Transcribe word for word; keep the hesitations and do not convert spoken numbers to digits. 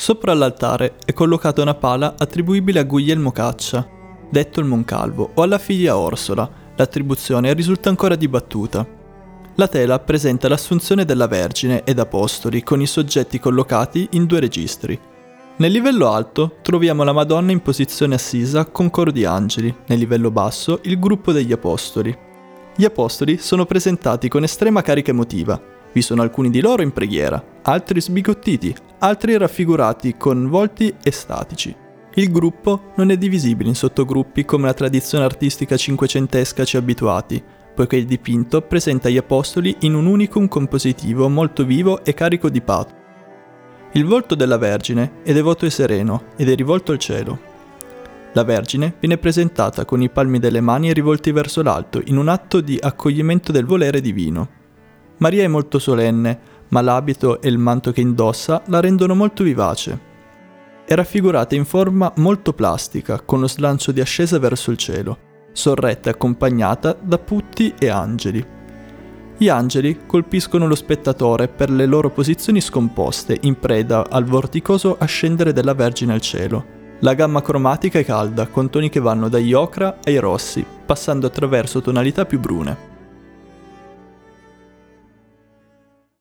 Sopra l'altare è collocata una pala attribuibile a Guglielmo Caccia, detto il Moncalvo, o alla figlia Orsola. L'attribuzione risulta ancora dibattuta. La tela presenta l'Assunzione della Vergine ed Apostoli con i soggetti collocati in due registri. Nel livello alto troviamo la Madonna in posizione assisa con coro di angeli, nel livello basso il gruppo degli Apostoli. Gli Apostoli sono presentati con estrema carica emotiva. Vi sono alcuni di loro in preghiera, altri sbigottiti, altri raffigurati con volti estatici. Il gruppo non è divisibile in sottogruppi come la tradizione artistica cinquecentesca ci ha abituati, poiché il dipinto presenta gli Apostoli in un unicum compositivo molto vivo e carico di pathos. Il volto della Vergine è devoto e sereno ed è rivolto al cielo. La Vergine viene presentata con i palmi delle mani rivolti verso l'alto in un atto di accoglimento del volere divino. Maria è molto solenne, ma l'abito e il manto che indossa la rendono molto vivace. È raffigurata in forma molto plastica, con lo slancio di ascesa verso il cielo, sorretta e accompagnata da putti e angeli. Gli angeli colpiscono lo spettatore per le loro posizioni scomposte, in preda al vorticoso ascendere della Vergine al cielo. La gamma cromatica è calda, con toni che vanno dagli ocra ai rossi, passando attraverso tonalità più brune.